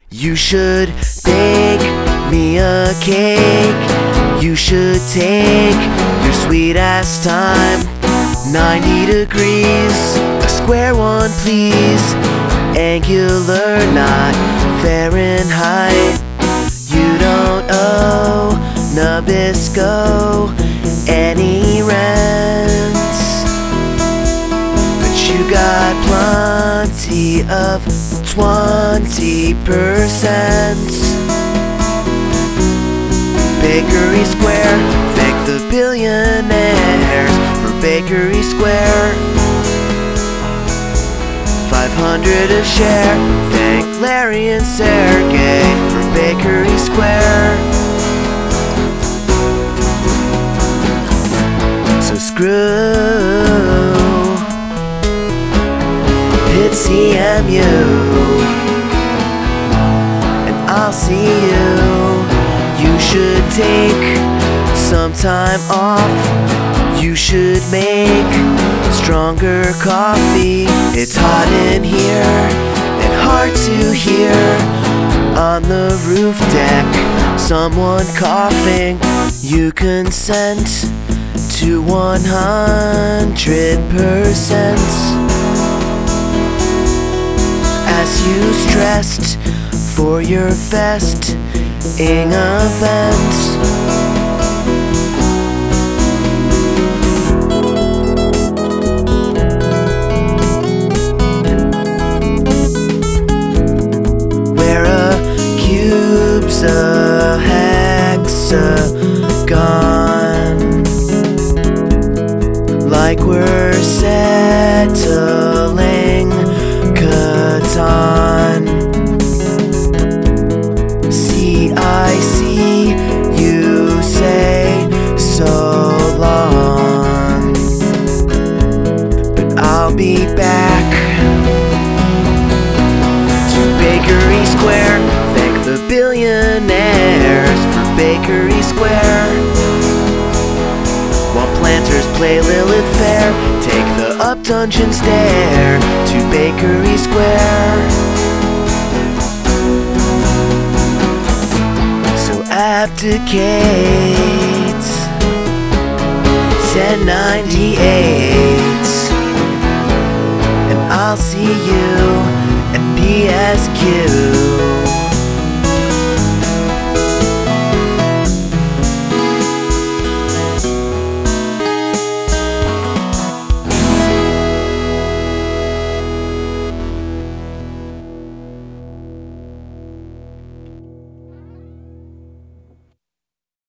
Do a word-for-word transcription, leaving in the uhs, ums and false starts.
You should bake me a cake. You should take your sweet ass time. Ninety degrees, a square one please. Angular, not Fahrenheit. You don't owe Nabisco any rent, but you got plenty of twenty percent. Bakery Square, thank the billionaires for Bakery Square. Five hundred a share, thank Larry and Sergey for Bakery Square. So screw Pitt C M U, and I'll see you. You should take some time off. You should make stronger coffee. It's hot in here and hard to hear. On the roof deck, someone coughing. You consent to one hundred percent. As you stressed for your festing event. Where a cube's a hexagon, like we're settling Catan. I see you say so long, but I'll be back to Bakery Square. Thank the billionaires for Bakery Square. While planters play Lilith Fair, take the up dungeon stair to Bakery Square. Abdicate ten ninety-eight, and I'll see you at P S Q.